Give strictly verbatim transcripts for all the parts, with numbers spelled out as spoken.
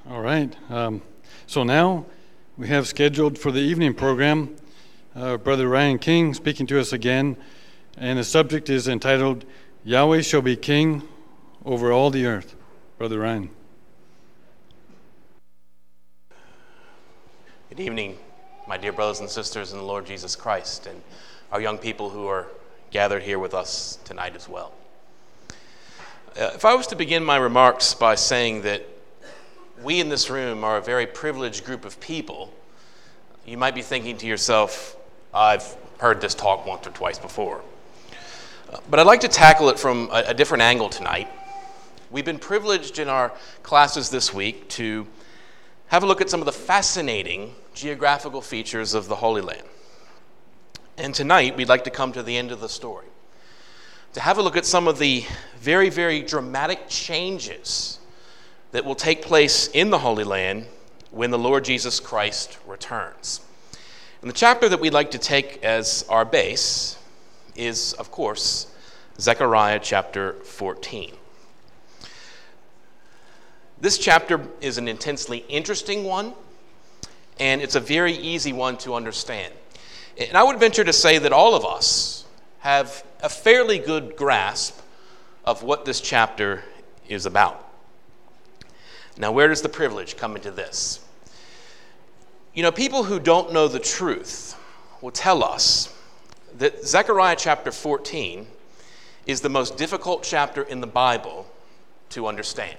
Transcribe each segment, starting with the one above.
All right. Um, so now we have scheduled for the evening program uh, Brother Ryan King speaking to us again, and the subject is entitled, Yahweh Shall Be King Over All the Earth. Brother Ryan. Good evening, my dear brothers and sisters in the Lord Jesus Christ, and our young people who are gathered here with us tonight as well. Uh, if I was to begin my remarks by saying that we in this room are a very privileged group of people, you might be thinking to yourself, I've heard this talk once or twice before. Uh, but I'd like to tackle it from a, a different angle tonight. We've been privileged in our classes this week to have a look at some of the fascinating geographical features of the Holy Land. And tonight, we'd like to come to the end of the story, to have a look at some of the very, very dramatic changes that will take place in the Holy Land when the Lord Jesus Christ returns. And the chapter that we'd like to take as our base is, of course, Zechariah chapter fourteen. This chapter is an intensely interesting one, and it's a very easy one to understand. And I would venture to say that all of us have a fairly good grasp of what this chapter is about. Now, where does the privilege come into this? You know, people who don't know the truth will tell us that Zechariah chapter fourteen is the most difficult chapter in the Bible to understand.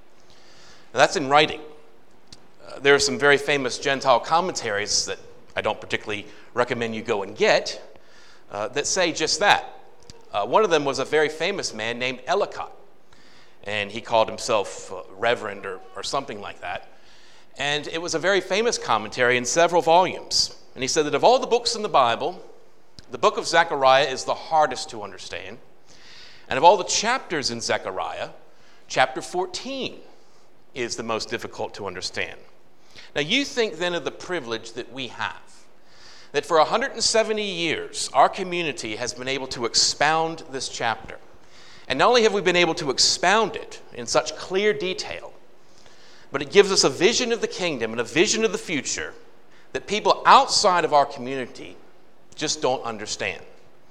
Now, that's in writing. Uh, there are some very famous Gentile commentaries that I don't particularly recommend you go and get uh, that say just that. Uh, one of them was a very famous man named Ellicott, and he called himself uh, Reverend or, or something like that. And it was a very famous commentary in several volumes. And he said that of all the books in the Bible, the book of Zechariah is the hardest to understand. And of all the chapters in Zechariah, chapter fourteen is the most difficult to understand. Now you think then of the privilege that we have, that for one hundred seventy years, our community has been able to expound this chapter. And not only have we been able to expound it in such clear detail, but it gives us a vision of the kingdom and a vision of the future that people outside of our community just don't understand.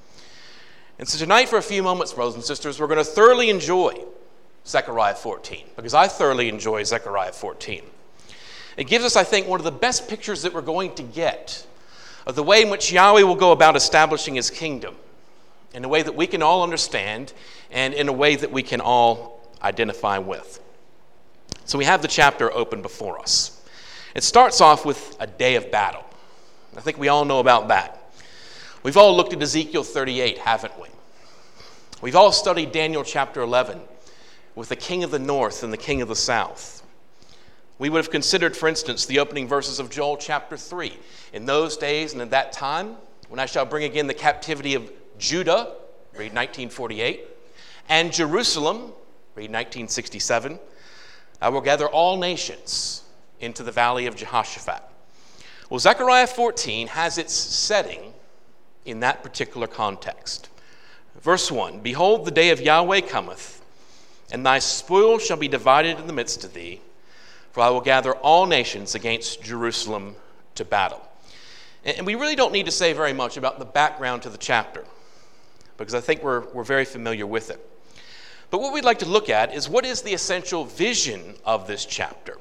And so tonight, for a few moments, brothers and sisters, we're going to thoroughly enjoy Zechariah fourteen, because I thoroughly enjoy Zechariah fourteen. It gives us, I think, one of the best pictures that we're going to get of the way in which Yahweh will go about establishing his kingdom in a way that we can all understand and in a way that we can all identify with. So we have the chapter open before us. It starts off with a day of battle. I think we all know about that. We've all looked at Ezekiel thirty-eight, haven't we? We've all studied Daniel chapter eleven with the king of the north and the king of the south. We would have considered, for instance, the opening verses of Joel chapter three. In those days and at that time, when I shall bring again the captivity of Judah, read nineteen forty-eight, and Jerusalem, read nineteen sixty-seven, I will gather all nations into the valley of Jehoshaphat. Well, Zechariah fourteen has its setting in that particular context. Verse one, Behold, the day of Yahweh cometh, and thy spoil shall be divided in the midst of thee, for I will gather all nations against Jerusalem to battle. And we really don't need to say very much about the background to the chapter, because I think we're, we're very familiar with it. But what we'd like to look at is what is the essential vision of this chapter.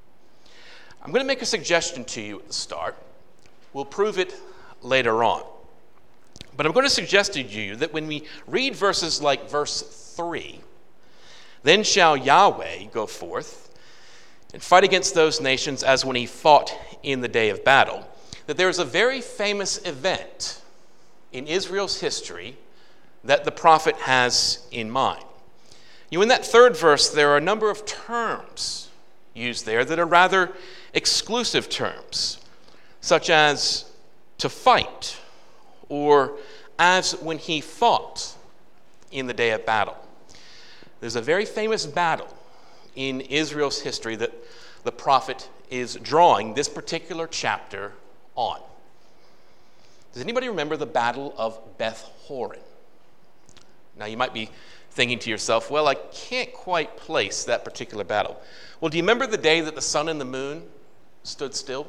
I'm going to make a suggestion to you at the start. We'll prove it later on. But I'm going to suggest to you that when we read verses like verse three, then shall Yahweh go forth and fight against those nations as when he fought in the day of battle, that there is a very famous event in Israel's history that the prophet has in mind. You know, in that third verse, there are a number of terms used there that are rather exclusive terms, such as to fight, or as when he fought in the day of battle. There's a very famous battle in Israel's history that the prophet is drawing this particular chapter on. Does anybody remember the Battle of Beth Horon? Now you might be thinking to yourself, well, I can't quite place that particular battle. Well, do you remember the day that the sun and the moon stood still?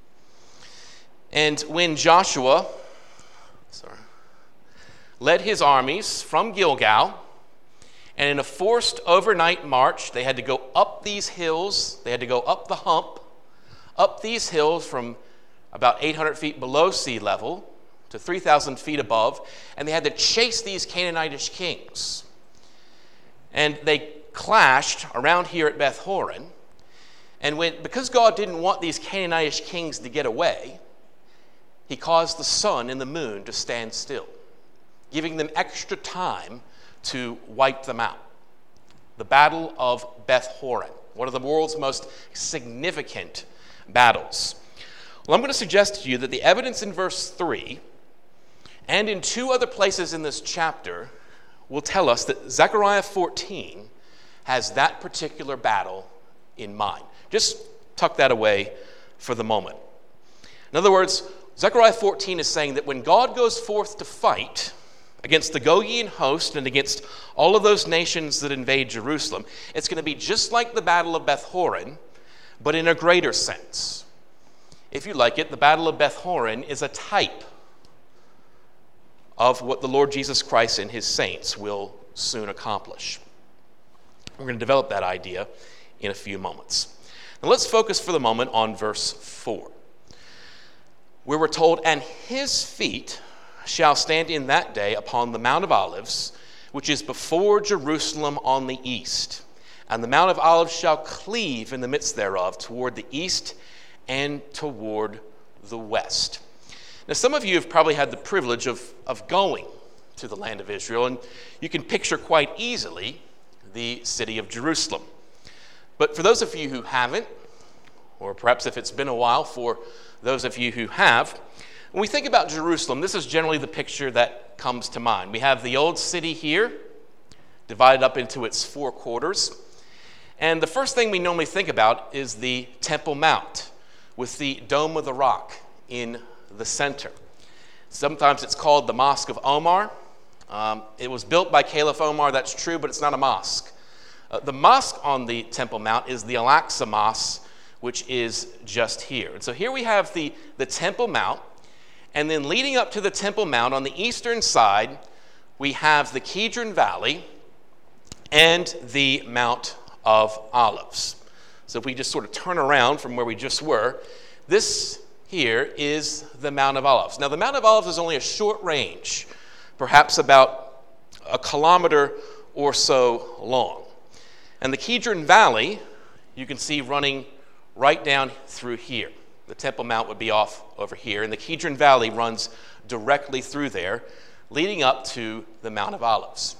And when Joshua sorry, led his armies from Gilgal, and in a forced overnight march, they had to go up these hills, they had to go up the hump, up these hills from about eight hundred feet below sea level to three thousand feet above, and they had to chase these Canaanitish kings. And they clashed around here at Beth Horon, and when, because God didn't want these Canaanitish kings to get away, he caused the sun and the moon to stand still, giving them extra time to wipe them out. The Battle of Beth Horon, one of the world's most significant battles. Well, I'm going to suggest to you that the evidence in verse three and in two other places in this chapter will tell us that Zechariah fourteen has that particular battle in mind. Just tuck that away for the moment. In other words, Zechariah fourteen is saying that when God goes forth to fight against the Gogian host and against all of those nations that invade Jerusalem, it's going to be just like the Battle of Beth Horon, but in a greater sense. If you like it, the Battle of Beth Horon is a type of what the Lord Jesus Christ and his saints will soon accomplish. We're going to develop that idea in a few moments. Now let's focus for the moment on verse four, where we're told, "And his feet shall stand in that day upon the Mount of Olives, which is before Jerusalem on the east. And the Mount of Olives shall cleave in the midst thereof toward the east and toward the west." Now, some of you have probably had the privilege of, of going to the land of Israel, and you can picture quite easily the city of Jerusalem. But for those of you who haven't, or perhaps if it's been a while for those of you who have, when we think about Jerusalem, this is generally the picture that comes to mind. We have the old city here, divided up into its four quarters. And the first thing we normally think about is the Temple Mount with the Dome of the Rock in the center. Sometimes it's called the Mosque of Omar. Um, it was built by Caliph Omar, that's true, but it's not a mosque. Uh, the mosque on the Temple Mount is the Al-Aqsa Mosque, which is just here. And so here we have the, the Temple Mount, and then leading up to the Temple Mount on the eastern side, we have the Kidron Valley and the Mount of Olives. So if we just sort of turn around from where we just were, this here is the Mount of Olives. Now, the Mount of Olives is only a short range, perhaps about a kilometer or so long. And the Kidron Valley, you can see running right down through here. The Temple Mount would be off over here, and the Kidron Valley runs directly through there, leading up to the Mount of Olives.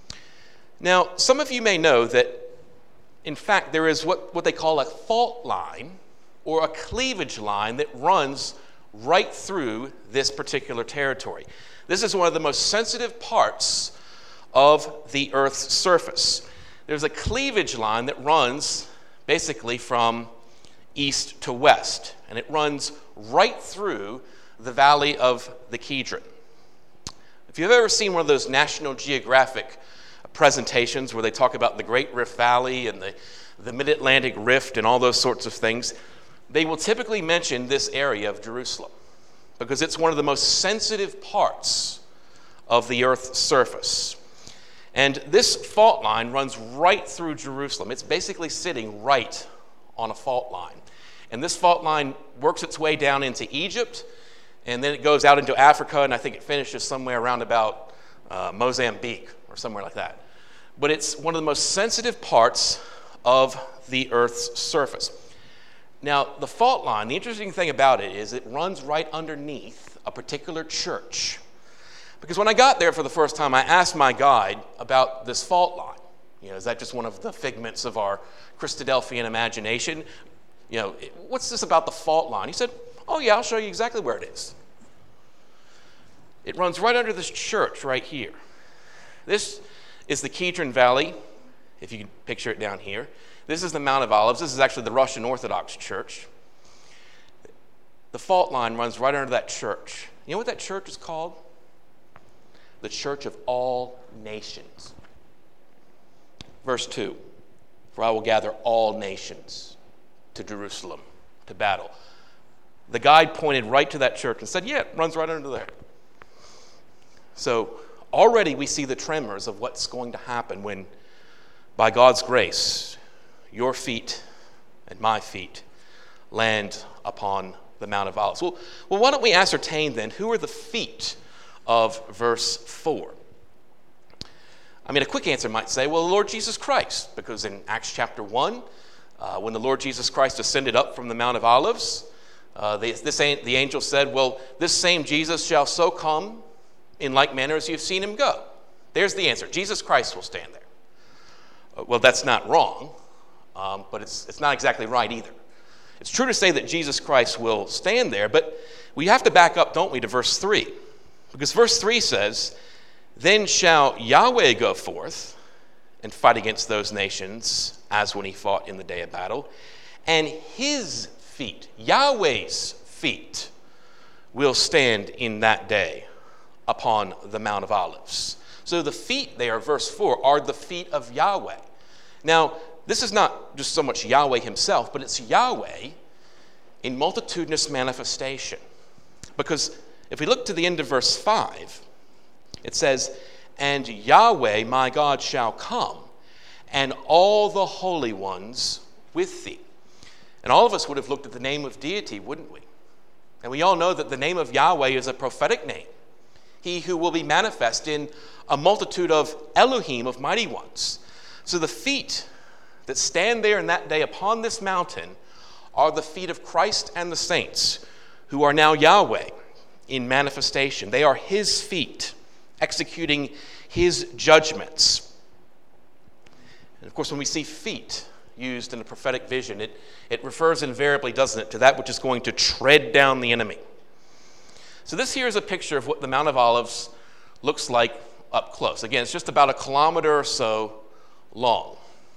Now, some of you may know that, in fact, there is what, what they call a fault line, or a cleavage line that runs right through this particular territory. This is one of the most sensitive parts of the Earth's surface. There's a cleavage line that runs basically from east to west, and it runs right through the valley of the Kidron. If you've ever seen one of those National Geographic presentations where they talk about the Great Rift Valley and the, the Mid-Atlantic Rift and all those sorts of things, they will typically mention this area of Jerusalem because it's one of the most sensitive parts of the Earth's surface. And this fault line runs right through Jerusalem. It's basically sitting right on a fault line. And this fault line works its way down into Egypt, and then it goes out into Africa, and I think it finishes somewhere around about uh, Mozambique or somewhere like that. But it's one of the most sensitive parts of the Earth's surface. Now, the fault line, the interesting thing about it is it runs right underneath a particular church. Because when I got there for the first time, I asked my guide about this fault line. You know, is that just one of the figments of our Christadelphian imagination? You know, what's this about the fault line? He said, oh yeah, I'll show you exactly where it is. It runs right under this church right here. This is the Kidron Valley, if you can picture it down here. This is the Mount of Olives. This is actually the Russian Orthodox Church. The fault line runs right under that church. You know what that church is called? The Church of All Nations. Verse two, for I will gather all nations to Jerusalem to battle. The guide pointed right to that church and said, yeah, it runs right under there. So already we see the tremors of what's going to happen when, by God's grace, your feet and my feet land upon the Mount of Olives. Well, well, why don't we ascertain then, who are the feet of verse four? I mean, a quick answer might say, well, the Lord Jesus Christ, because in Acts chapter one, uh, when the Lord Jesus Christ ascended up from the Mount of Olives, uh, the, this, the angel said, well, this same Jesus shall so come in like manner as you've seen him go. There's the answer. Jesus Christ will stand there. Uh, well, that's not wrong, um, but it's, it's not exactly right either. It's true to say that Jesus Christ will stand there, but we have to back up, don't we, to verse three. Because verse three says, then shall Yahweh go forth and fight against those nations as when he fought in the day of battle, and his feet, Yahweh's feet, will stand in that day upon the Mount of Olives. So the feet there, verse four, are the feet of Yahweh. Now, this is not just so much Yahweh himself, but it's Yahweh in multitudinous manifestation. Because if we look to the end of verse five, it says, and Yahweh my God shall come, and all the holy ones with thee. And all of us would have looked at the name of deity, wouldn't we? And we all know that the name of Yahweh is a prophetic name. He who will be manifest in a multitude of Elohim, of mighty ones. So the feet that stand there in that day upon this mountain are the feet of Christ and the saints, who are now Yahweh in manifestation. They are his feet, executing his judgments. And of course, when we see feet used in a prophetic vision, it, it refers invariably, doesn't it, to that which is going to tread down the enemy. So this here is a picture of what the Mount of Olives looks like up close. Again, it's just about a kilometer or so long.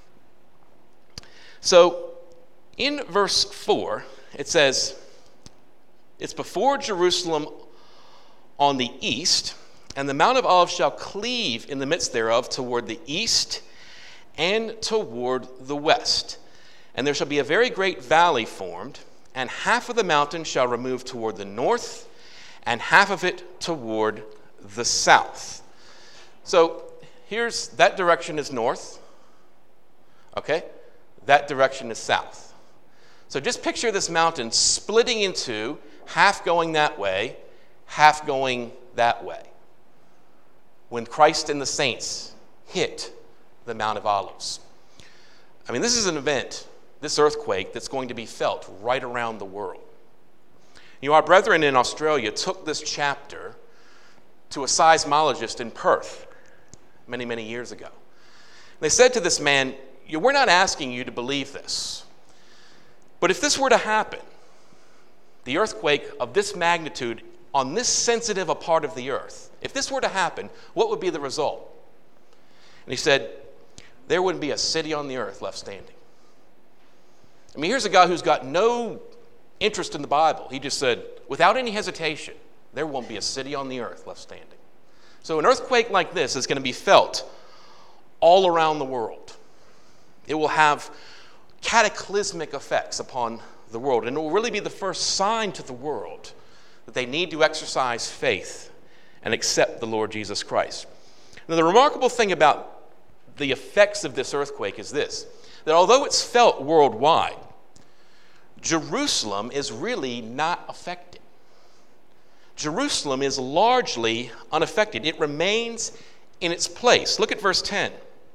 So in verse four, it says, it's before Jerusalem on the east, and the Mount of Olives shall cleave in the midst thereof toward the east and toward the west. And there shall be a very great valley formed, and half of the mountain shall remove toward the north, and half of it toward the south. So here's, that direction is north, okay? That direction is south. So just picture this mountain splitting into half going that way, half going that way, when Christ and the saints hit the Mount of Olives. I mean, this is an event, this earthquake, that's going to be felt right around the world. You know, our brethren in Australia took this chapter to a seismologist in Perth many, many years ago. They said to this man, we're not asking you to believe this, but if this were to happen, the earthquake of this magnitude on this sensitive a part of the earth, if this were to happen, what would be the result? And he said, there wouldn't be a city on the earth left standing. I mean, here's a guy who's got no interest in the Bible. He just said, without any hesitation, there won't be a city on the earth left standing. So an earthquake like this is going to be felt all around the world. It will have cataclysmic effects upon the world, and it will really be the first sign to the world that they need to exercise faith and accept the Lord Jesus Christ. Now, the remarkable thing about the effects of this earthquake is this, that although it's felt worldwide, Jerusalem is really not affected. Jerusalem is largely unaffected. It remains in its place. Look at verse ten.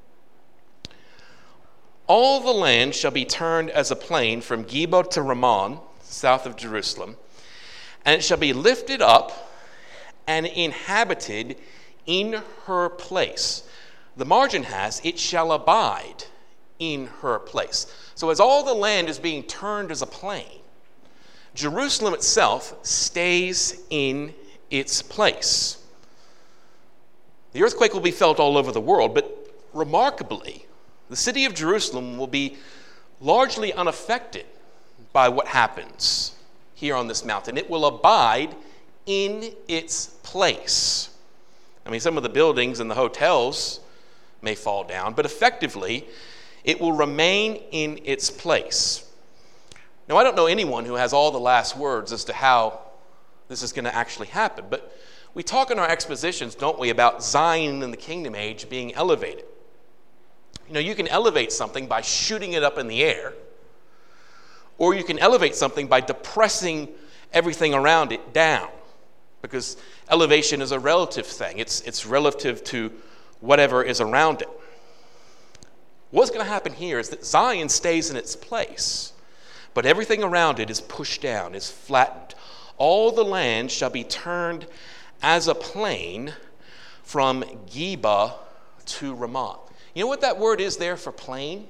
All the land shall be turned as a plain from Geba to Rimmon, south of Jerusalem, and it shall be lifted up and inhabited in her place. The margin has, it shall abide in her place. So as all the land is being turned as a plain, Jerusalem itself stays in its place. The earthquake will be felt all over the world, but remarkably, the city of Jerusalem will be largely unaffected by what happens here on this mountain. It will abide in its place. I mean, some of the buildings and the hotels may fall down, but effectively, it will remain in its place. Now, I don't know anyone who has all the last words as to how this is going to actually happen, but we talk in our expositions, don't we, about Zion in the kingdom age being elevated. You know, you can elevate something by shooting it up in the air, or you can elevate something by depressing everything around it down, because elevation is a relative thing. It's, it's relative to whatever is around it. What's going to happen here is that Zion stays in its place, but everything around it is pushed down, is flattened. All the land shall be turned as a plain from Geba to Ramah. You know what that word is there for plain?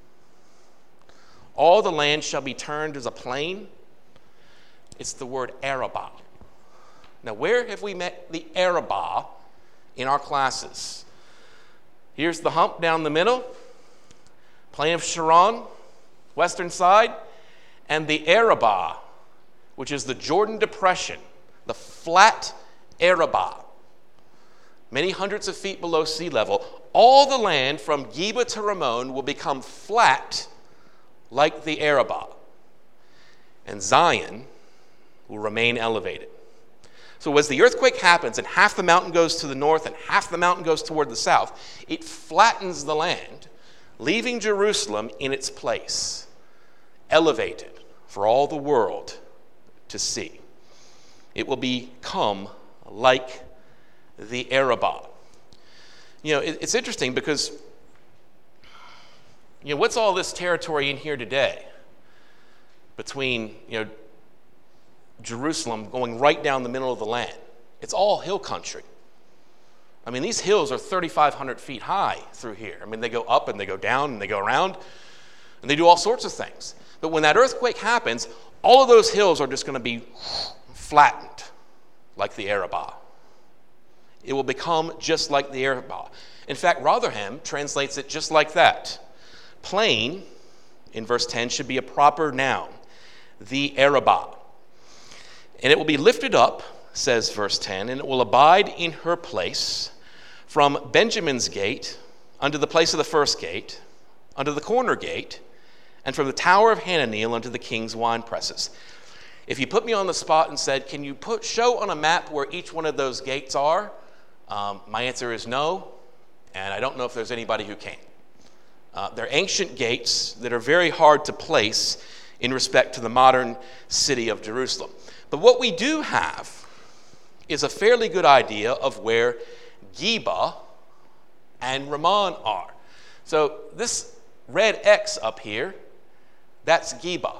All the land shall be turned as a plain. It's the word Arabah. Now, where have we met the Arabah in our classes? Here's the hump down the middle, plain of Sharon, western side, and the Arabah, which is the Jordan Depression, the flat Arabah, many hundreds of feet below sea level. All the land from Geba to Ramon will become flat like the Arabah, and Zion will remain elevated. So as the earthquake happens and half the mountain goes to the north and half the mountain goes toward the south, it flattens the land, leaving Jerusalem in its place, elevated for all the world to see. It will become like the Arabah. You know, it, it's interesting because, you know, what's all this territory in here today between, you know, Jerusalem going right down the middle of the land? It's all hill country. I mean, these hills are thirty-five hundred feet high through here. I mean, they go up and they go down and they go around and they do all sorts of things. But when that earthquake happens, all of those hills are just going to be flattened like the Arabah. It will become just like the Arabah. In fact, Rotherham translates it just like that. Plain, in verse ten, should be a proper noun, the Arabah. And it will be lifted up, says verse ten, and it will abide in her place from Benjamin's gate unto the place of the first gate, unto the corner gate, and from the tower of Hananeel unto the king's wine presses. If you put me on the spot and said, can you put show on a map where each one of those gates are? Um, my answer is no, and I don't know if there's anybody who can. Uh, they're ancient gates that are very hard to place in respect to the modern city of Jerusalem. But what we do have is a fairly good idea of where Geba and Ramon are. So this red X up here, that's Geba.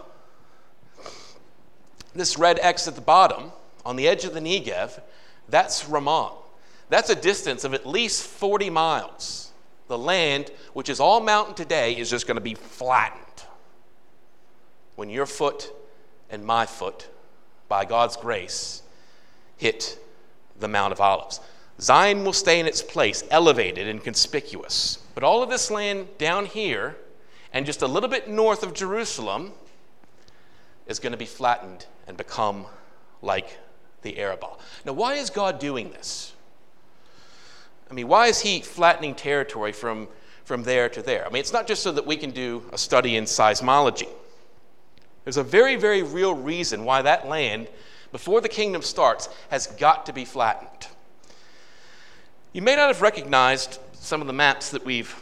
This red X at the bottom, on the edge of the Negev, that's Ramon. That's a distance of at least forty miles. The land, which is all mountain today, is just going to be flattened when your foot and my foot, by God's grace, hit the Mount of Olives. Zion will stay in its place, elevated and conspicuous. But all of this land down here, and just a little bit north of Jerusalem, is going to be flattened and become like the Arabah. Now, why is God doing this? I mean, why is he flattening territory from, from there to there? I mean, it's not just so that we can do a study in seismology. There's a very, very real reason why that land, before the kingdom starts, has got to be flattened. You may not have recognized some of the maps that we've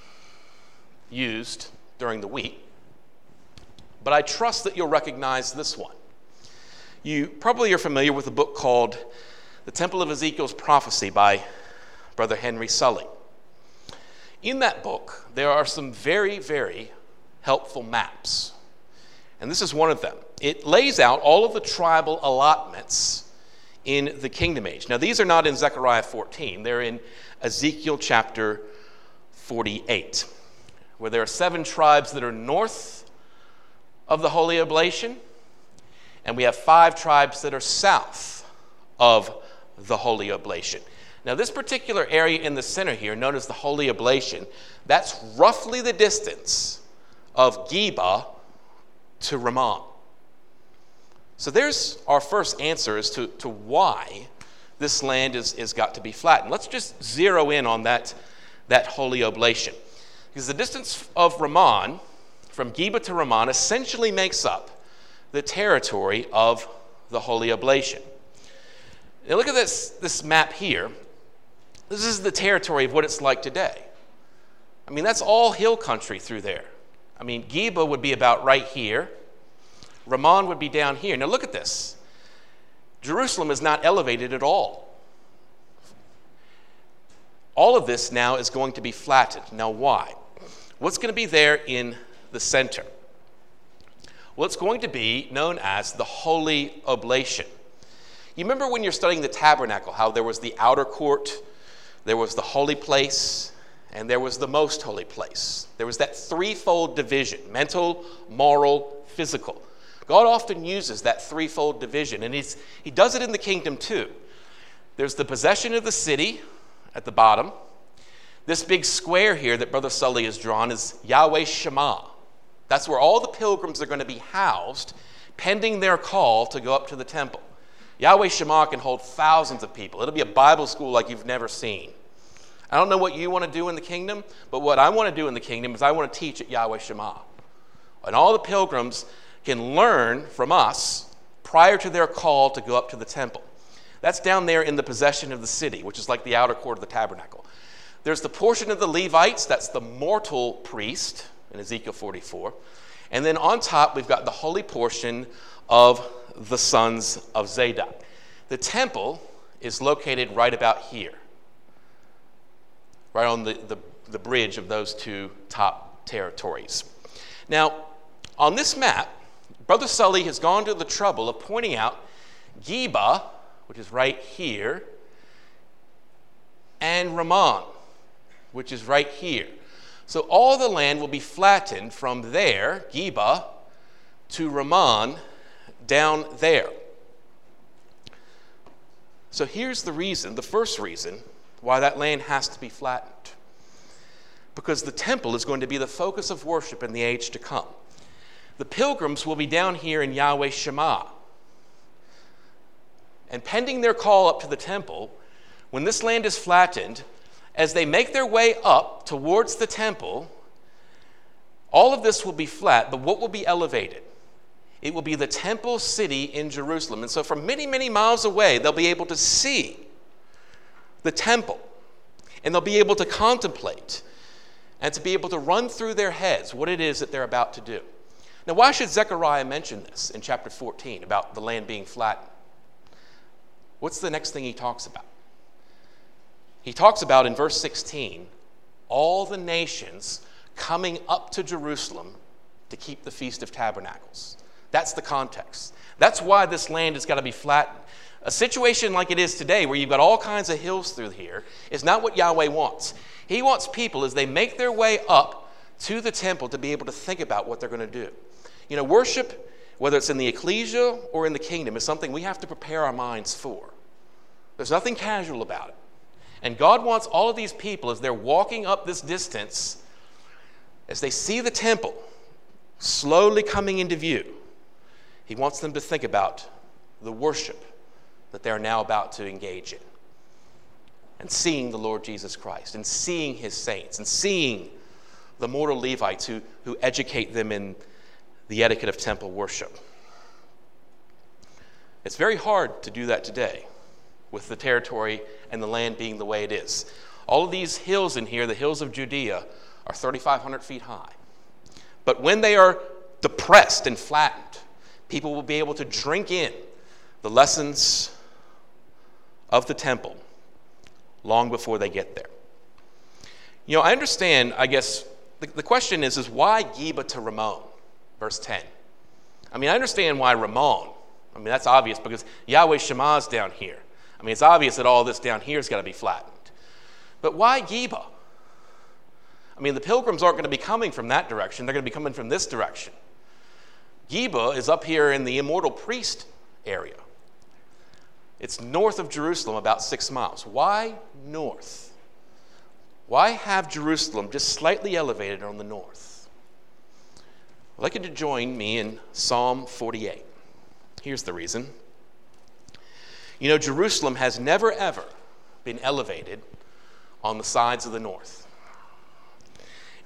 used during the week, but I trust that you'll recognize this one. You probably are familiar with a book called The Temple of Ezekiel's Prophecy by Brother Henry Sully. In that book, there are some very, very helpful maps. And this is one of them. It lays out all of the tribal allotments in the kingdom age. Now, these are not in Zechariah fourteen. They're in Ezekiel chapter forty-eight, where there are seven tribes that are north of the Holy Oblation, and we have five tribes that are south of the Holy Oblation. Now, this particular area in the center here, known as the Holy Oblation, that's roughly the distance of Geba to Ramon. So there's our first answer as to, to why this land is, is got to be flattened. Let's just zero in on that, that holy oblation. Because the distance of Rimmon, from Geba to Rimmon, essentially makes up the territory of the holy oblation. Now look at this, this map here. This is the territory of what it's like today. I mean, that's all hill country through there. I mean, Geba would be about right here. Rimmon would be down here. Now look at this. Jerusalem is not elevated at all. All of this now is going to be flattened. Now why? What's going to be there in the center? Well, it's going to be known as the Holy Oblation. You remember when you're studying the tabernacle, how there was the outer court, there was the holy place, and there was the most holy place. There was that threefold division: mental, moral, physical. God often uses that threefold division, and he's, he does it in the kingdom too. There's the possession of the city at the bottom. This big square here that Brother Sully has drawn is Yahweh Shammah. That's where all the pilgrims are going to be housed, pending their call to go up to the temple. Yahweh Shammah can hold thousands of people. It'll be a Bible school like you've never seen. I don't know what you want to do in the kingdom, but what I want to do in the kingdom is I want to teach at Yahweh Shammah. And all the pilgrims can learn from us prior to their call to go up to the temple. That's down there in the possession of the city, which is like the outer court of the tabernacle. There's the portion of the Levites, that's the mortal priest in Ezekiel forty-four. And then on top, we've got the holy portion of the sons of Zadok. The temple is located right about here, right on the, the, the bridge of those two top territories. Now, on this map, Brother Sully has gone to the trouble of pointing out Geba, which is right here, and Rimmon, which is right here. So all the land will be flattened from there, Geba, to Rimmon, down there. So here's the reason, the first reason, why that land has to be flattened. Because the temple is going to be the focus of worship in the age to come. The pilgrims will be down here in Yahweh Shammah. And pending their call up to the temple, when this land is flattened, as they make their way up towards the temple, all of this will be flat, but what will be elevated? It will be the temple city in Jerusalem. And so from many, many miles away, they'll be able to see the temple. And they'll be able to contemplate and to be able to run through their heads what it is that they're about to do. Now, why should Zechariah mention this in chapter fourteen about the land being flattened? What's the next thing he talks about? He talks about in verse sixteen, all the nations coming up to Jerusalem to keep the Feast of Tabernacles. That's the context. That's why this land has got to be flattened. A situation like it is today, where you've got all kinds of hills through here, is not what Yahweh wants. He wants people, as they make their way up to the temple, to be able to think about what they're going to do. You know, worship, whether it's in the ecclesia or in the kingdom, is something we have to prepare our minds for. There's nothing casual about it. And God wants all of these people, as they're walking up this distance, as they see the temple slowly coming into view, He wants them to think about the worship that they're now about to engage in. And seeing the Lord Jesus Christ, and seeing His saints, and seeing the mortal Levites who, who educate them in the etiquette of temple worship. It's very hard to do that today, with the territory and the land being the way it is. All of these hills in here, the hills of Judea, are thirty-five hundred feet high. But when they are depressed and flattened, people will be able to drink in the lessons of the temple long before they get there. You know, I understand, I guess, the, the question is, is why Geba to Rimmon? Verse ten. I mean, I understand why Rimmon. I mean, that's obvious because Yahweh Shammah's down here. I mean, it's obvious that all this down here has got to be flattened. But why Geba? I mean, the pilgrims aren't going to be coming from that direction. They're going to be coming from this direction. Geba is up here in the immortal priest area. It's north of Jerusalem, about six miles. Why north? Why have Jerusalem just slightly elevated on the north? I'd like you to join me in Psalm forty-eight. Here's the reason. You know, Jerusalem has never, ever been elevated on the sides of the north.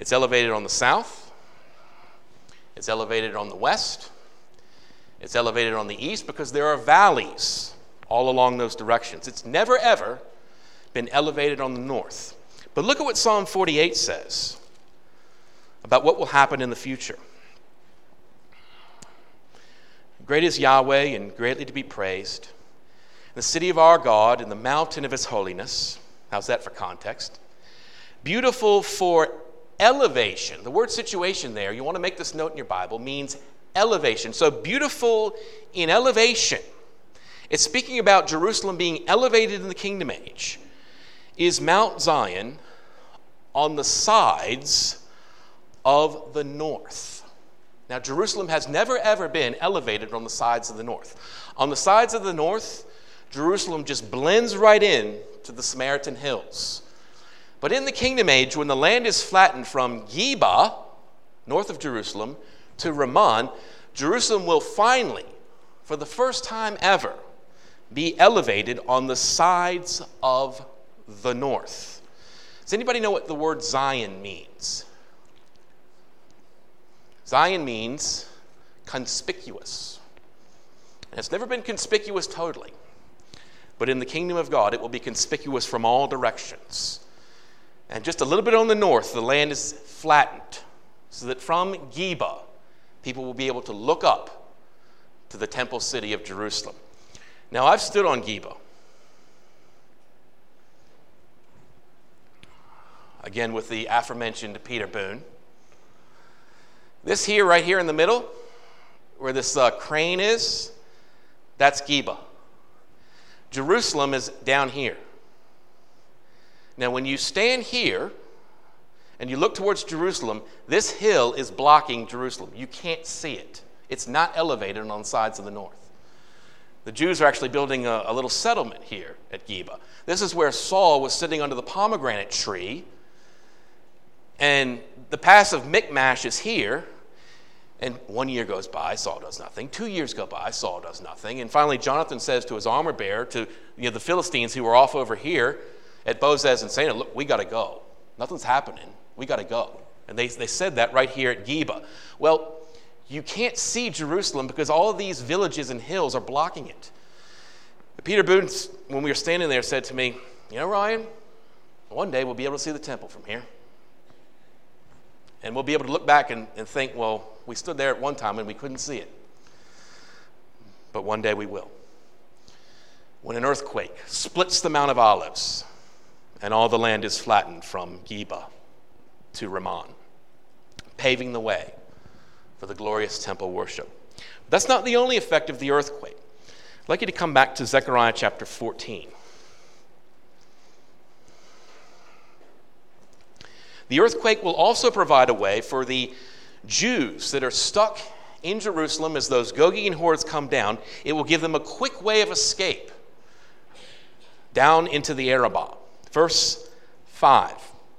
It's elevated on the south. It's elevated on the west. It's elevated on the east because there are valleys all along those directions. It's never, ever been elevated on the north. But look at what Psalm forty-eight says about what will happen in the future. Great is Yahweh and greatly to be praised. The city of our God and the mountain of his holiness. How's that for context? Beautiful for elevation. The word situation there, you want to make this note in your Bible, means elevation. So beautiful in elevation. It's speaking about Jerusalem being elevated in the kingdom age. Is Mount Zion on the sides of the north. Now, Jerusalem has never, ever been elevated on the sides of the north. On the sides of the north, Jerusalem just blends right in to the Samaritan hills. But in the kingdom age, when the land is flattened from Geba, north of Jerusalem, to Rimmon, Jerusalem will finally, for the first time ever, be elevated on the sides of the north. Does anybody know what the word Zion means? Zion means conspicuous. And it's never been conspicuous totally. But in the kingdom of God, it will be conspicuous from all directions. And just a little bit on the north, the land is flattened, so that from Geba, people will be able to look up to the temple city of Jerusalem. Now, I've stood on Geba. Again, with the aforementioned Peter Boone. This here, right here in the middle, where this uh, crane is, that's Geba. Jerusalem is down here. Now, when you stand here and you look towards Jerusalem, this hill is blocking Jerusalem. You can't see it. It's not elevated on the sides of the north. The Jews are actually building a, a little settlement here at Geba. This is where Saul was sitting under the pomegranate tree, and the pass of Michmash is here. And one year goes by, Saul does nothing. Two years go by, Saul does nothing. And finally, Jonathan says to his armor bearer, to you know, the Philistines who were off over here at Bozez and Sana, look, we got to go. Nothing's happening. We got to go. And they, they said that right here at Geba. Well, you can't see Jerusalem because all of these villages and hills are blocking it. Peter Boone, when we were standing there, said to me, you know, Ryan, one day we'll be able to see the temple from here. And we'll be able to look back and, and think, well, we stood there at one time and we couldn't see it. But one day we will. When an earthquake splits the Mount of Olives and all the land is flattened from Geba to Rimmon, paving the way for the glorious temple worship. That's not the only effect of the earthquake. I'd like you to come back to Zechariah chapter fourteen. The earthquake will also provide a way for the Jews that are stuck in Jerusalem as those Gogian hordes come down. It will give them a quick way of escape down into the Arabah. Verse five.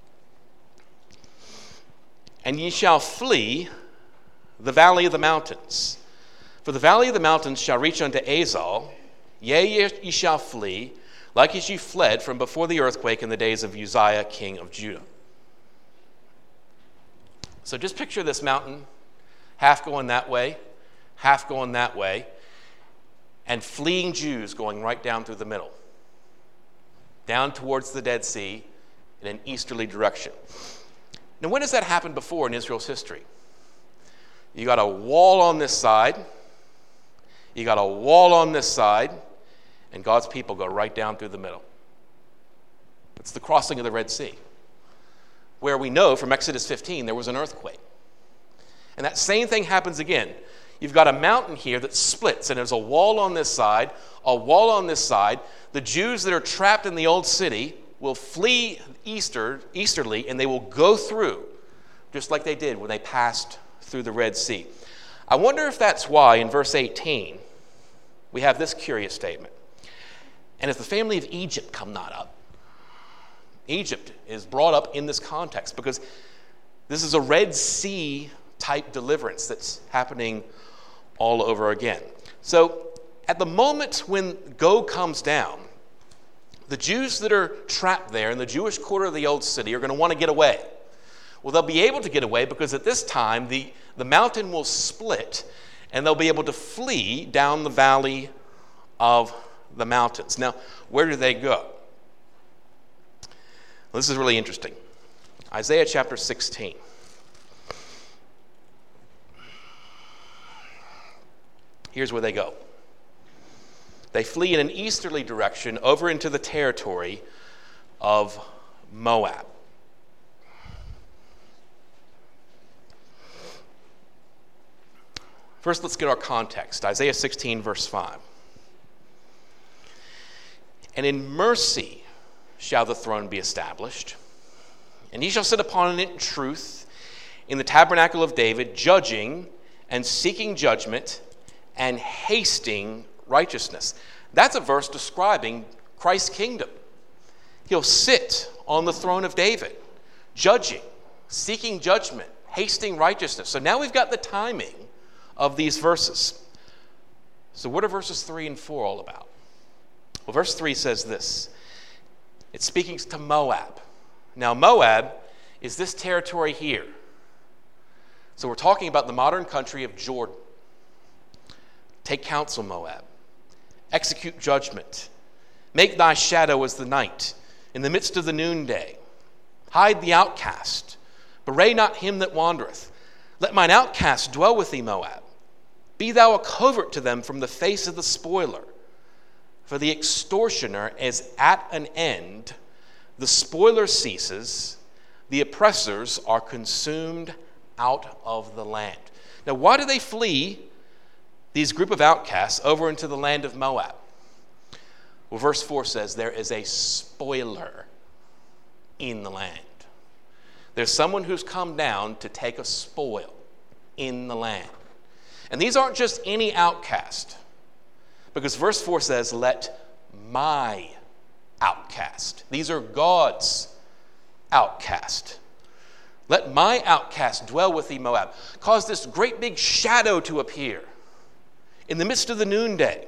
And ye shall flee the valley of the mountains. For the valley of the mountains shall reach unto Azal. Yea, ye shall flee, like as ye fled from before the earthquake in the days of Uzziah, king of Judah. So just picture this mountain, half going that way, half going that way, and fleeing Jews going right down through the middle, down towards the Dead Sea in an easterly direction. Now, when has that happened before in Israel's history? You got a wall on this side, you got a wall on this side, and God's people go right down through the middle. It's the crossing of the Red Sea, where we know from Exodus fifteen there was an earthquake. And that same thing happens again. You've got a mountain here that splits, and there's a wall on this side, a wall on this side. The Jews that are trapped in the old city will flee easter, easterly, and they will go through, just like they did when they passed through the Red Sea. I wonder if that's why in verse eighteen we have this curious statement. And if the family of Egypt come not up. Egypt is brought up in this context because this is a Red Sea type deliverance that's happening all over again. So at the moment when Gog comes down, the Jews that are trapped there in the Jewish quarter of the old city are going to want to get away. Well, they'll be able to get away because at this time the, the mountain will split and they'll be able to flee down the valley of the mountains. Now, where do they go? Well, this is really interesting. Isaiah chapter sixteen. Here's where they go. They flee in an easterly direction over into the territory of Moab. First, let's get our context. Isaiah sixteen, verse five. And in mercy shall the throne be established, and he shall sit upon it in truth in the tabernacle of David, judging and seeking judgment and hasting righteousness. That's a verse describing Christ's kingdom. He'll sit on the throne of David, judging, seeking judgment, hasting righteousness. So now we've got the timing of these verses. So what are verses three and four all about? Well, verse three says this. It's speaking to Moab. Now, Moab is this territory here. So we're talking about the modern country of Jordan. Take counsel, Moab. Execute judgment. Make thy shadow as the night, in the midst of the noonday. Hide the outcast. Bewray not him that wandereth. Let mine outcast dwell with thee, Moab. Be thou a covert to them from the face of the spoiler. For the extortioner is at an end, the spoiler ceases, the oppressors are consumed out of the land. Now, why do they flee, these group of outcasts, over into the land of Moab? Well, verse four says there is a spoiler in the land. There's someone who's come down to take a spoil in the land. And these aren't just any outcast, because verse four says, let my outcast. These are God's outcast. Let my outcast dwell with thee, Moab. Cause this great big shadow to appear in the midst of the noonday.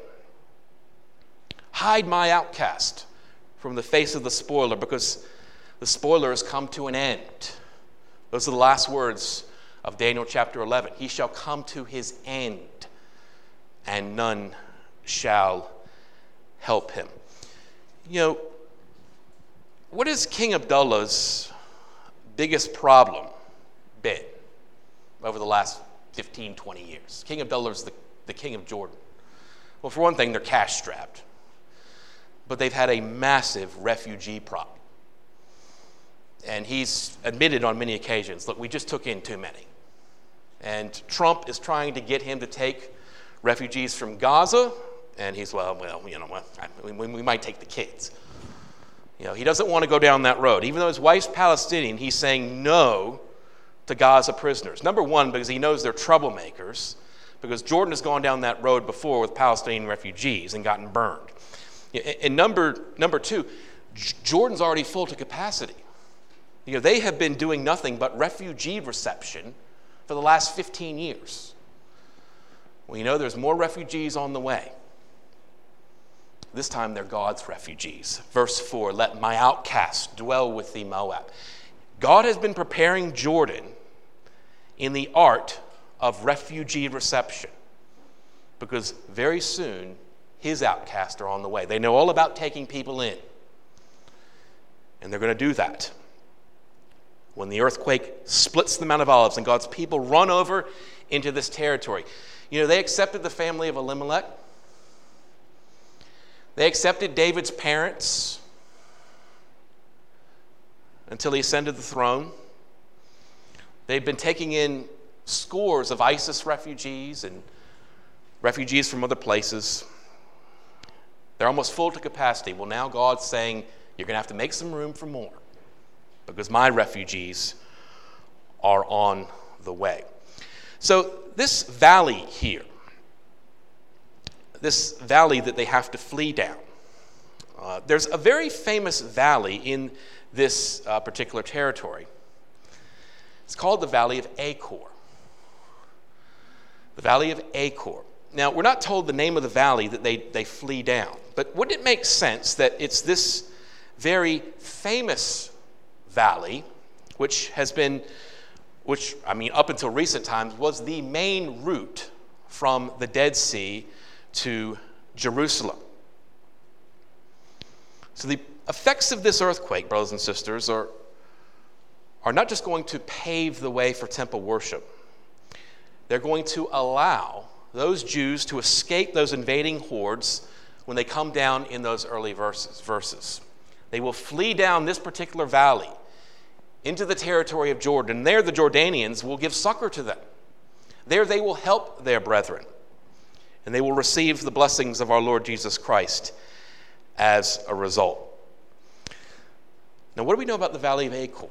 Hide my outcast from the face of the spoiler, because the spoiler has come to an end. Those are the last words of Daniel chapter eleven. He shall come to his end, and none shall help him. You know, what is King Abdullah's biggest problem been over the last fifteen, twenty years? King Abdullah is the, the king of Jordan. Well, for one thing, they're cash-strapped. But they've had a massive refugee problem. And he's admitted on many occasions, look, we just took in too many. And Trump is trying to get him to take refugees from Gaza. And he's, well, well, you know, we, we might take the kids. You know, he doesn't want to go down that road. Even though his wife's Palestinian, he's saying no to Gaza prisoners. Number one, because he knows they're troublemakers, because Jordan has gone down that road before with Palestinian refugees and gotten burned. And number, number two, Jordan's already full to capacity. You know, they have been doing nothing but refugee reception for the last fifteen years. Well, you know, there's more refugees on the way. This time they're God's refugees. Verse four, let my outcast dwell with thee, Moab. God has been preparing Jordan in the art of refugee reception, because very soon his outcasts are on the way. They know all about taking people in, and they're going to do that. When the earthquake splits the Mount of Olives and God's people run over into this territory. You know, they accepted the family of Elimelech. They accepted David's parents until he ascended the throne. They've been taking in scores of ISIS refugees and refugees from other places. They're almost full to capacity. Well, now God's saying, you're going to have to make some room for more, because my refugees are on the way. So this valley here, this valley that they have to flee down, uh, there's a very famous valley in this uh, particular territory. It's called the Valley of Achor. The Valley of Achor. Now, we're not told the name of the valley that they, they flee down, but wouldn't it make sense that it's this very famous valley, which has been which, I mean, up until recent times, was the main route from the Dead Sea to Jerusalem. So the effects of this earthquake, brothers and sisters, are, are not just going to pave the way for temple worship. They're going to allow those Jews to escape those invading hordes when they come down in those early verses. verses. They will flee down this particular valley into the territory of Jordan. There the Jordanians will give succor to them. There they will help their brethren. And they will receive the blessings of our Lord Jesus Christ as a result. Now, what do we know about the Valley of Achor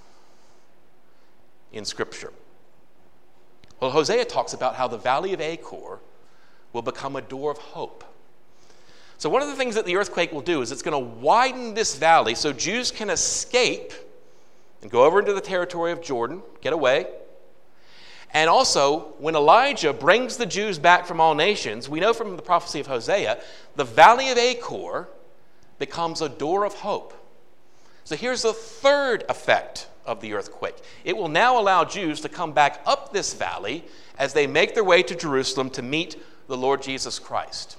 in Scripture? Well, Hosea talks about how the Valley of Achor will become a door of hope. So one of the things that the earthquake will do is it's going to widen this valley so Jews can escape and go over into the territory of Jordan, get away. And also, when Elijah brings the Jews back from all nations, we know from the prophecy of Hosea, the Valley of Achor becomes a door of hope. So here's the third effect of the earthquake. It will now allow Jews to come back up this valley as they make their way to Jerusalem to meet the Lord Jesus Christ.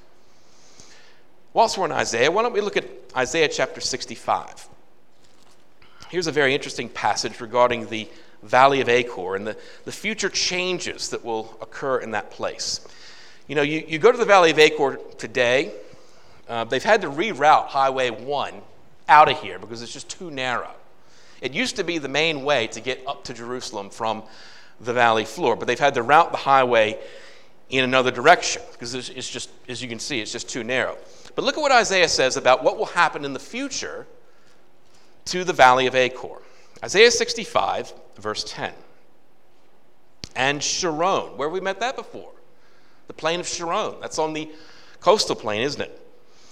Whilst we're in Isaiah, why don't we look at Isaiah chapter sixty-five. Here's a very interesting passage regarding the Valley of Achor and the, the future changes that will occur in that place. You know, you, you go to the Valley of Achor today, uh, they've had to reroute Highway one out of here because it's just too narrow. It used to be the main way to get up to Jerusalem from the valley floor, but they've had to route the highway in another direction because it's, it's just, as you can see, it's just too narrow. But look at what Isaiah says about what will happen in the future to the Valley of Achor. Isaiah sixty-five, verse ten. And Sharon, where have we met that before? The plain of Sharon. That's on the coastal plain, isn't it?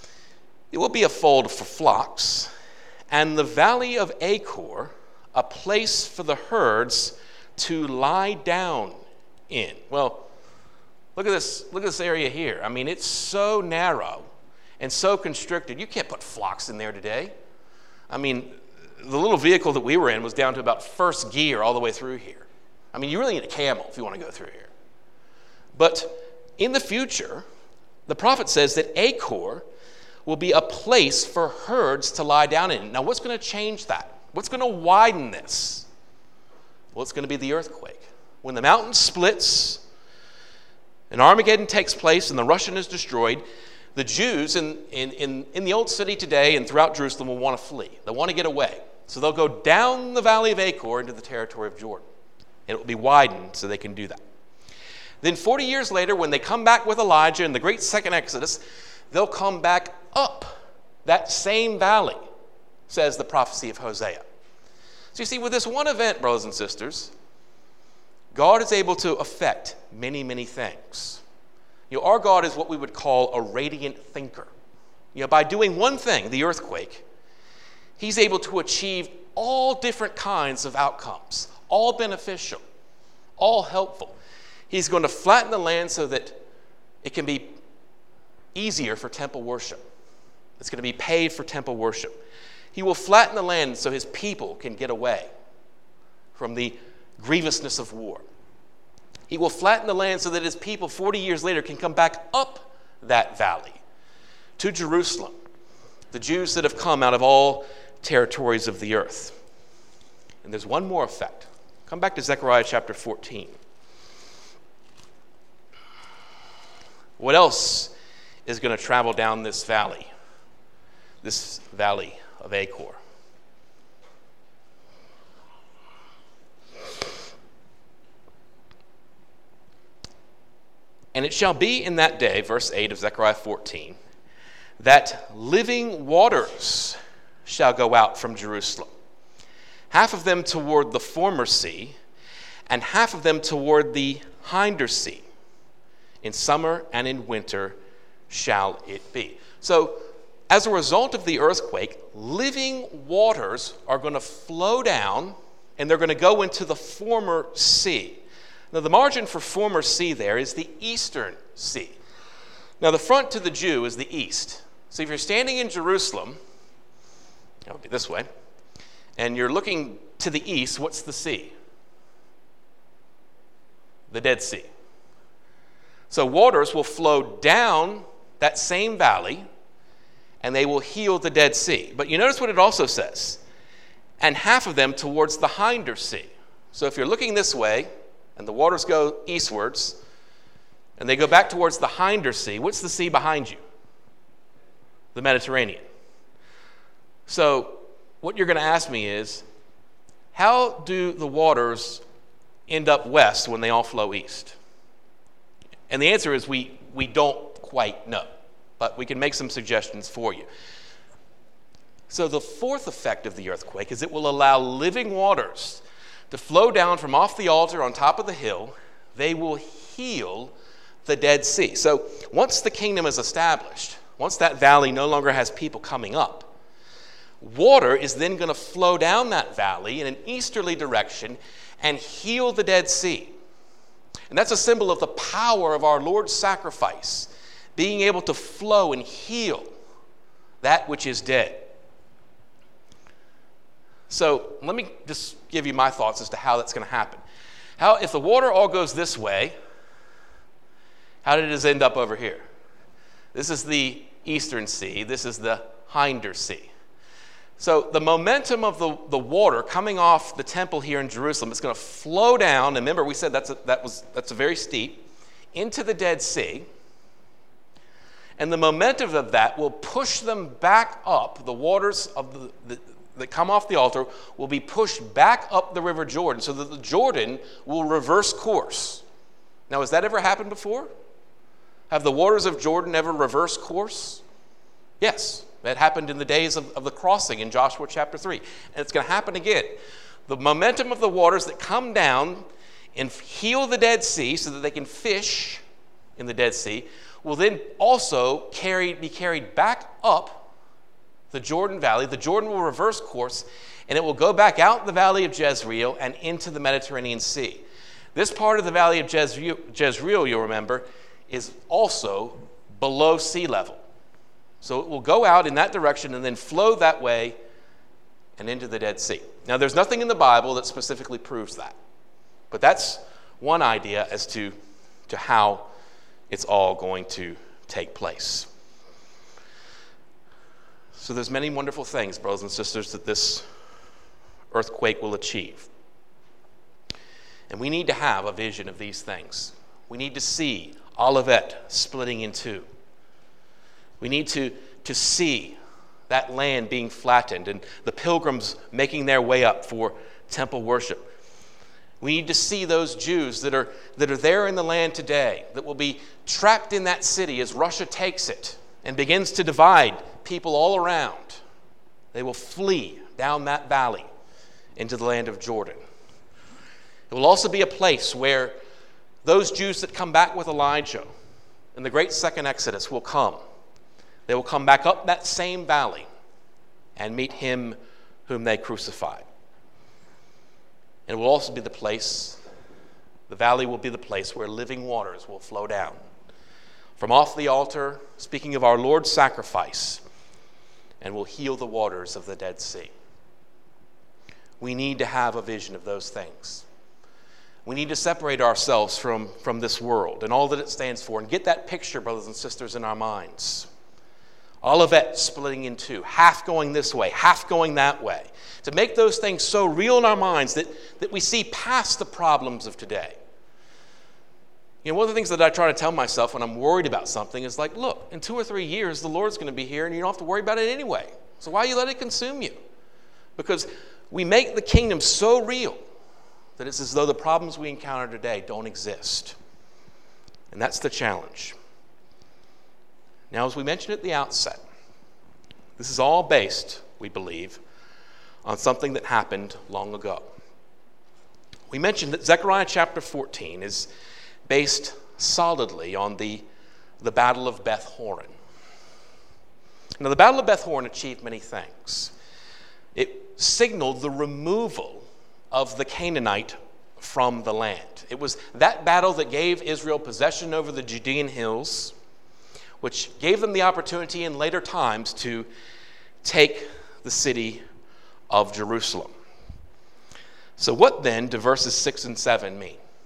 It will be a fold for flocks, and the Valley of Achor, a place for the herds to lie down in. Well, look at this, look at this area here. I mean, it's so narrow and so constricted. You can't put flocks in there today. I mean, the little vehicle that we were in was down to about first gear all the way through here. I mean, you really need a camel if you want to go through here. But in the future, the prophet says that Achor will be a place for herds to lie down in. Now, what's going to change that? What's going to widen this? Well, it's going to be the earthquake. When the mountain splits and Armageddon takes place and the Russian is destroyed, the Jews in, in, in, in the old city today and throughout Jerusalem will want to flee. They'll want to get away. So they'll go down the Valley of Achor into the territory of Jordan. And it will be widened so they can do that. Then forty years later, when they come back with Elijah in the great second Exodus, they'll come back up that same valley, says the prophecy of Hosea. So you see, with this one event, brothers and sisters, God is able to affect many, many things. You know, our God is what we would call a radiant thinker. You know, by doing one thing, the earthquake, he's able to achieve all different kinds of outcomes, all beneficial, all helpful. He's going to flatten the land so that it can be easier for temple worship. It's going to be paved for temple worship. He will flatten the land so his people can get away from the grievousness of war. He will flatten the land so that his people forty years later can come back up that valley to Jerusalem, the Jews that have come out of all territories of the earth. And there's one more effect. Come back to Zechariah chapter fourteen. What else is going to travel down this valley, this valley of Achor? And it shall be in that day, verse eight of Zechariah fourteen, that living waters shall go out from Jerusalem, half of them toward the former sea, and half of them toward the hinder sea. In summer and in winter shall it be. So, as a result of the earthquake, living waters are going to flow down, and they're going to go into the former sea. Now, the margin for former sea there is the eastern sea. Now, the front to the Jew is the east. So if you're standing in Jerusalem, that would be this way, and you're looking to the east, what's the sea? the Dead Sea. So waters will flow down that same valley, and they will heal the Dead Sea. But you notice what it also says, and half of them towards the hinder sea. So if you're looking this way, and the waters go eastwards, and they go back towards the hinder sea, what's the sea behind you? The Mediterranean. So what you're going to ask me is, how do the waters end up west when they all flow east? And the answer is we, we don't quite know, but we can make some suggestions for you. So the fourth effect of the earthquake is it will allow living waters to flow down from off the altar on top of the hill. They will heal the Dead Sea. So once the kingdom is established, once that valley no longer has people coming up, water is then going to flow down that valley in an easterly direction and heal the Dead Sea. And that's a symbol of the power of our Lord's sacrifice, being able to flow and heal that which is dead. So let me just give you my thoughts as to how that's going to happen. How, if the water all goes this way, how did it end up over here? This is the eastern sea. This is the hinder sea. So the momentum of the, the water coming off the temple here in Jerusalem is going to flow down. And remember, we said that's a, that was that's a very steep, into the Dead Sea. And the momentum of that will push them back up. The waters of the, the that come off the altar will be pushed back up the River Jordan, so that the Jordan will reverse course. Now, has that ever happened before? Have the waters of Jordan ever reversed course? Yes. That happened in the days of, of the crossing in Joshua chapter three. And it's going to happen again. The momentum of the waters that come down and heal the Dead Sea so that they can fish in the Dead Sea will then also carry, be carried back up the Jordan Valley. The Jordan will reverse course, and it will go back out the valley of Jezreel and into the Mediterranean Sea. This part of the valley of Jezreel, Jezreel, you'll remember, is also below sea level. So it will go out in that direction and then flow that way and into the Dead Sea. Now, there's nothing in the Bible that specifically proves that. But that's one idea as to, to how it's all going to take place. So there's many wonderful things, brothers and sisters, that this earthquake will achieve. And we need to have a vision of these things. We need to see Olivet splitting in two. We need to, to see that land being flattened and the pilgrims making their way up for temple worship. We need to see those Jews that are, that are there in the land today that will be trapped in that city as Russia takes it and begins to divide people all around. They will flee down that valley into the land of Jordan. It will also be a place where those Jews that come back with Elijah in the great second Exodus will come. They will come back up that same valley and meet him whom they crucified. And it will also be the place, the valley will be the place where living waters will flow down. From off the altar, speaking of our Lord's sacrifice, and will heal the waters of the Dead Sea. We need to have a vision of those things. We need to separate ourselves from, from this world and all that it stands for and get that picture, brothers and sisters, in our minds. Olivet splitting in two, half going this way, half going that way. To make those things so real in our minds that, that we see past the problems of today. You know, one of the things that I try to tell myself when I'm worried about something is like, look, in two or three years, the Lord's going to be here and you don't have to worry about it anyway. So why you let it consume you? Because we make the kingdom so real that it's as though the problems we encounter today don't exist. And that's the challenge. Now, as we mentioned at the outset, this is all based, we believe, on something that happened long ago. We mentioned that Zechariah chapter fourteen is based solidly on the, the Battle of Beth Horon. Now, the Battle of Beth Horon achieved many things. It signaled the removal of the Canaanite from the land. It was that battle that gave Israel possession over the Judean hills, which gave them the opportunity in later times to take the city of Jerusalem. So what then do verses six and seven mean?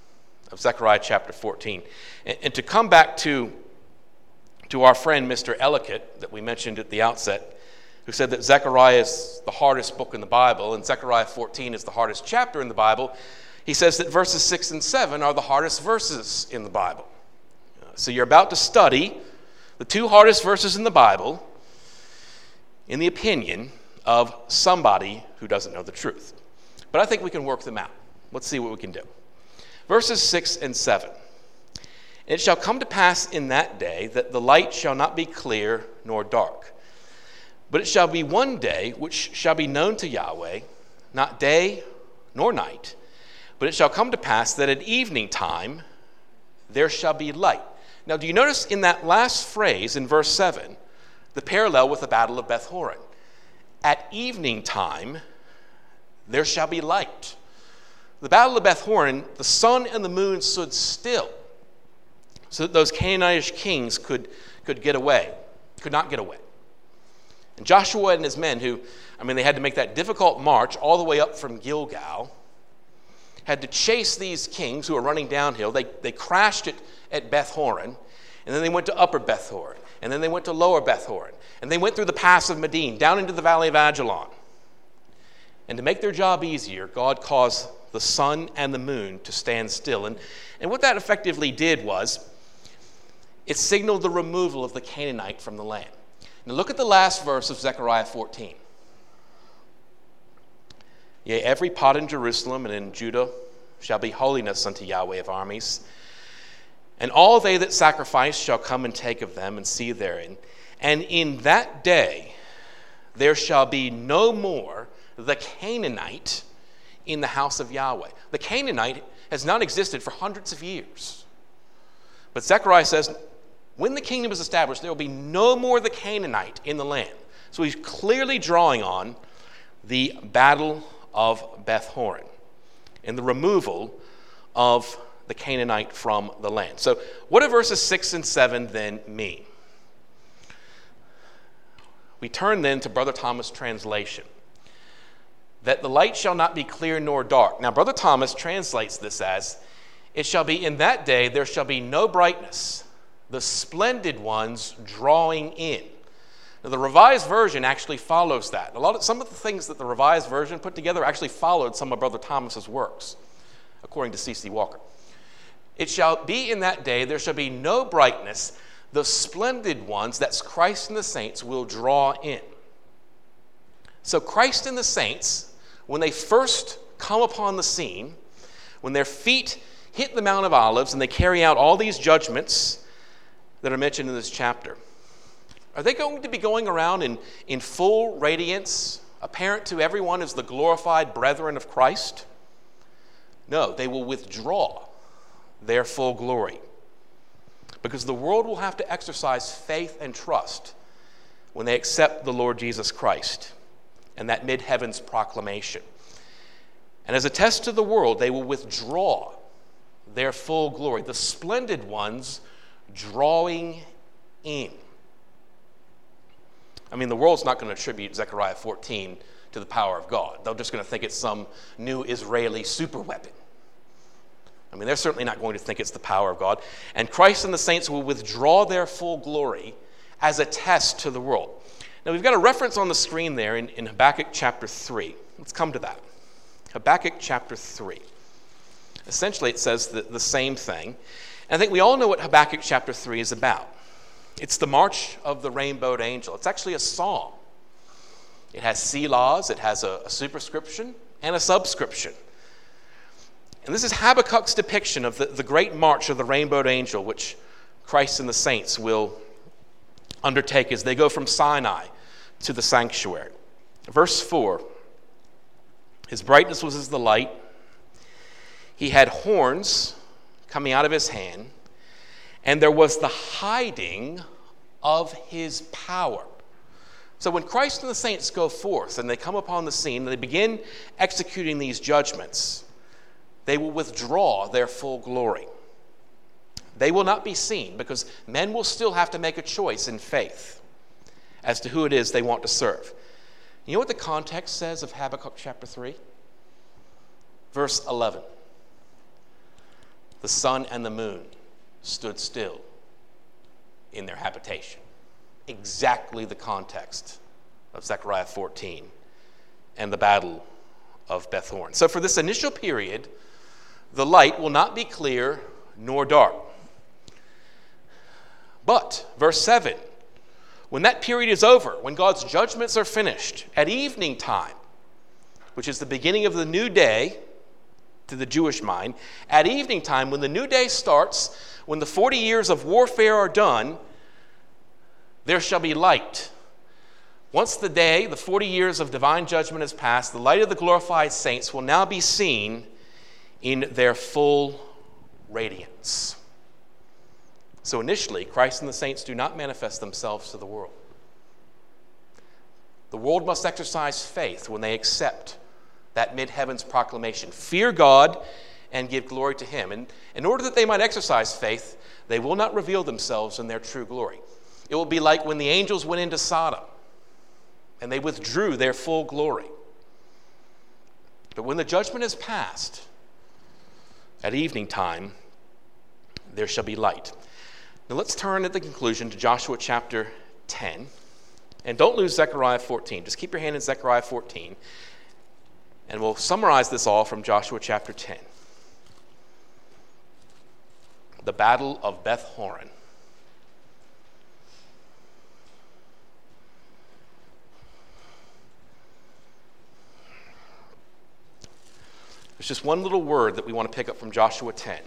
of Zechariah chapter fourteen. And, and to come back to, to our friend Mister Ellicott that we mentioned at the outset, who said that Zechariah is the hardest book in the Bible and Zechariah fourteen is the hardest chapter in the Bible, he says that verses six and seven are the hardest verses in the Bible. So you're about to study the two hardest verses in the Bible in the opinion of somebody who doesn't know the truth. But I think we can work them out. Let's see what we can do. Verses six and seven. It shall come to pass in that day that the light shall not be clear nor dark, but it shall be one day which shall be known to Yahweh, not day nor night, but it shall come to pass that at evening time there shall be light. Now, do you notice in that last phrase in verse seven, the parallel with the Battle of Beth Horon? At evening time there shall be light. The Battle of Beth Horon, the sun and the moon stood still so that those Canaanitish kings could, could get away, could not get away. And Joshua and his men, who, I mean, they had to make that difficult march all the way up from Gilgal, had to chase these kings who were running downhill. They, they crashed at, at Beth Horon, and then they went to Upper Beth Horon, and then they went to Lower Beth Horon, and they went through the pass of Medin, down into the valley of Ajalon. And to make their job easier, God caused the sun and the moon to stand still. And, and what that effectively did was, it signaled the removal of the Canaanite from the land. Now look at the last verse of Zechariah fourteen. Yea, every pot in Jerusalem and in Judah shall be holiness unto Yahweh of armies. And all they that sacrifice shall come and take of them and see therein. And in that day there shall be no more the Canaanite in the house of Yahweh. The Canaanite has not existed for hundreds of years. But Zechariah says, when the kingdom is established, there will be no more the Canaanite in the land. So he's clearly drawing on the Battle of Beth Horon and the removal of the Canaanite from the land. So what do verses six and seven then mean? We turn then to Brother Thomas' translation. That the light shall not be clear nor dark. Now, Brother Thomas translates this as, it shall be in that day there shall be no brightness, the splendid ones drawing in. Now, the Revised Version actually follows that. A lot of some of the things that the Revised Version put together actually followed some of Brother Thomas's works, according to C C Walker. It shall be in that day there shall be no brightness, the splendid ones, that's Christ and the saints, will draw in. So Christ and the saints, when they first come upon the scene, when their feet hit the Mount of Olives and they carry out all these judgments that are mentioned in this chapter, are they going to be going around in, in full radiance, apparent to everyone as the glorified brethren of Christ? No, they will withdraw their full glory, because the world will have to exercise faith and trust when they accept the Lord Jesus Christ and that mid-heavens proclamation. And as a test to the world, they will withdraw their full glory, the splendid ones drawing in. I mean, the world's not going to attribute Zechariah fourteen to the power of God. They're just going to think it's some new Israeli superweapon. I mean, they're certainly not going to think it's the power of God. And Christ and the saints will withdraw their full glory as a test to the world. Now, we've got a reference on the screen there in, in Habakkuk chapter three. Let's come to that. Habakkuk chapter three. Essentially, it says the, the same thing. And I think we all know what Habakkuk chapter three is about. It's the march of the rainbowed angel. It's actually a psalm. It has selahs, it has a, a superscription, and a subscription. And this is Habakkuk's depiction of the, the great march of the rainbowed angel, which Christ and the saints will undertake as they go from Sinai to the sanctuary. Verse four, his brightness was as the light. He had horns coming out of his hand, and there was the hiding of his power. So when Christ and the saints go forth and they come upon the scene and they begin executing these judgments, they will withdraw their full glory. They will not be seen because men will still have to make a choice in faith as to who it is they want to serve. You know what the context says of Habakkuk chapter three? Verse eleven. the sun and the moon stood still in their habitation. Exactly the context of Zechariah fourteen and the battle of Beth Horon. So for this initial period, the light will not be clear nor dark. But, verse seven, when that period is over, when God's judgments are finished, at evening time, which is the beginning of the new day to the Jewish mind, at evening time, when the new day starts, when the forty years of warfare are done, there shall be light. Once the day, the forty years of divine judgment has passed, the light of the glorified saints will now be seen in their full radiance. So initially, Christ and the saints do not manifest themselves to the world. The world must exercise faith when they accept that mid-heavens proclamation. Fear God and give glory to him. And in order that they might exercise faith, they will not reveal themselves in their true glory. It will be like when the angels went into Sodom and they withdrew their full glory. But when the judgment is passed, at evening time, there shall be light. Now let's turn at the conclusion to Joshua chapter ten. And don't lose Zechariah fourteen. Just keep your hand in Zechariah fourteen. And we'll summarize this all from Joshua chapter ten. The battle of Beth Horon. There's just one little word that we want to pick up from Joshua ten.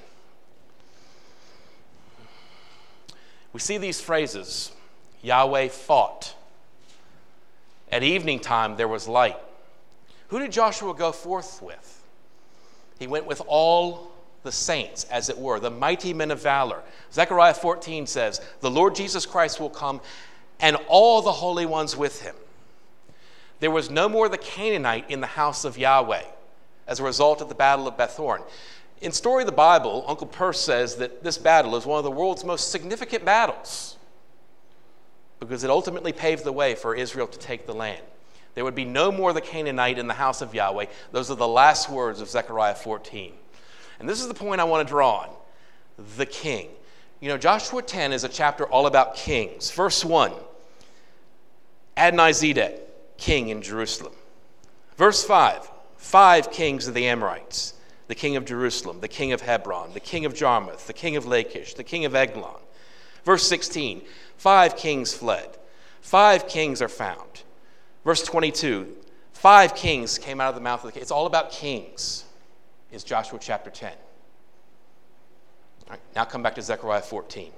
We see these phrases, Yahweh fought. At evening time there was light. Who did Joshua go forth with? He went with all the saints, as it were, the mighty men of valor. Zechariah fourteen says, the Lord Jesus Christ will come and all the holy ones with him. There was no more the Canaanite in the house of Yahweh as a result of the battle of Beth Horon. In Story of the Bible, Uncle Perce says that this battle is one of the world's most significant battles because it ultimately paved the way for Israel to take the land. There would be no more the Canaanite in the house of Yahweh. Those are the last words of Zechariah fourteen. And this is the point I want to draw on. The king. You know, Joshua ten is a chapter all about kings. Verse one, Adonizedek, king in Jerusalem. Verse five, five kings of the Amorites. The king of Jerusalem, the king of Hebron, the king of Jarmuth, the king of Lachish, the king of Eglon. Verse sixteen, five kings fled. Five kings are found. Verse twenty-two, five kings came out of the mouth of the king. It's all about kings, is Joshua chapter ten. All right, now come back to Zechariah fourteen.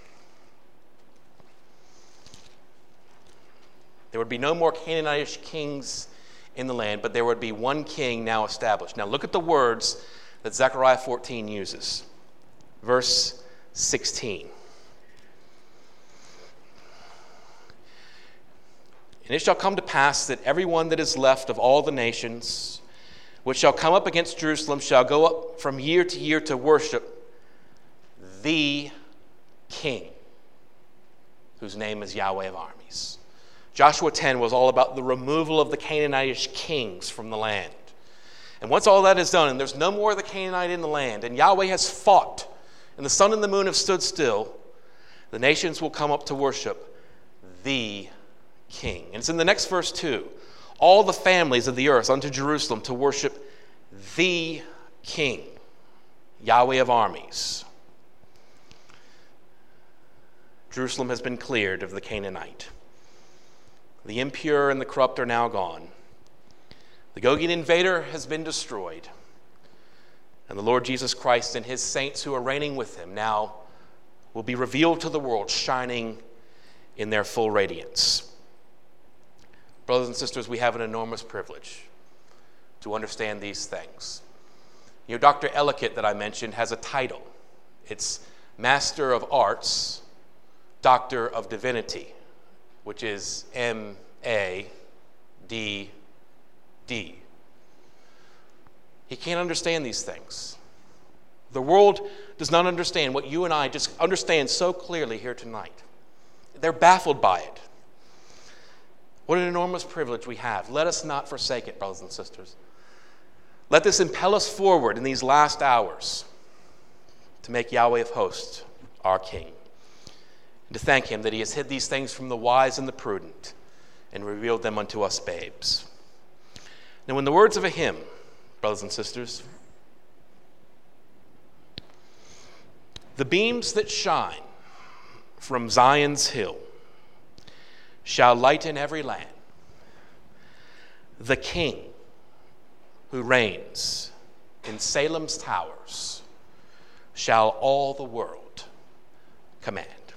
There would be no more Canaanitish kings in the land, but there would be one king now established. Now look at the words that Zechariah fourteen uses. Verse sixteen. And it shall come to pass that everyone that is left of all the nations, which shall come up against Jerusalem, shall go up from year to year to worship the King, whose name is Yahweh of armies. Joshua ten was all about the removal of the Canaanitish kings from the land. And once all that is done, and there's no more of the Canaanite in the land, and Yahweh has fought, and the sun and the moon have stood still, the nations will come up to worship the King. And it's in the next verse too. All the families of the earth unto Jerusalem to worship the King, Yahweh of armies. Jerusalem has been cleared of the Canaanite. The impure and the corrupt are now gone. The Gogian invader has been destroyed. And the Lord Jesus Christ and his saints who are reigning with him now will be revealed to the world, shining in their full radiance. Brothers and sisters, we have an enormous privilege to understand these things. You know, Doctor Ellicott that I mentioned has a title. It's Master of Arts, Doctor of Divinity, which is M A D D. He can't understand these things. The world does not understand what you and I just understand so clearly here tonight. They're baffled by it. What an enormous privilege we have. Let us not forsake it, brothers and sisters. Let this impel us forward in these last hours to make Yahweh of hosts our King, and to thank him that he has hid these things from the wise and the prudent and revealed them unto us babes. Now, in the words of a hymn, brothers and sisters, the beams that shine from Zion's hill shall lighten every land. The King who reigns in Salem's towers shall all the world command.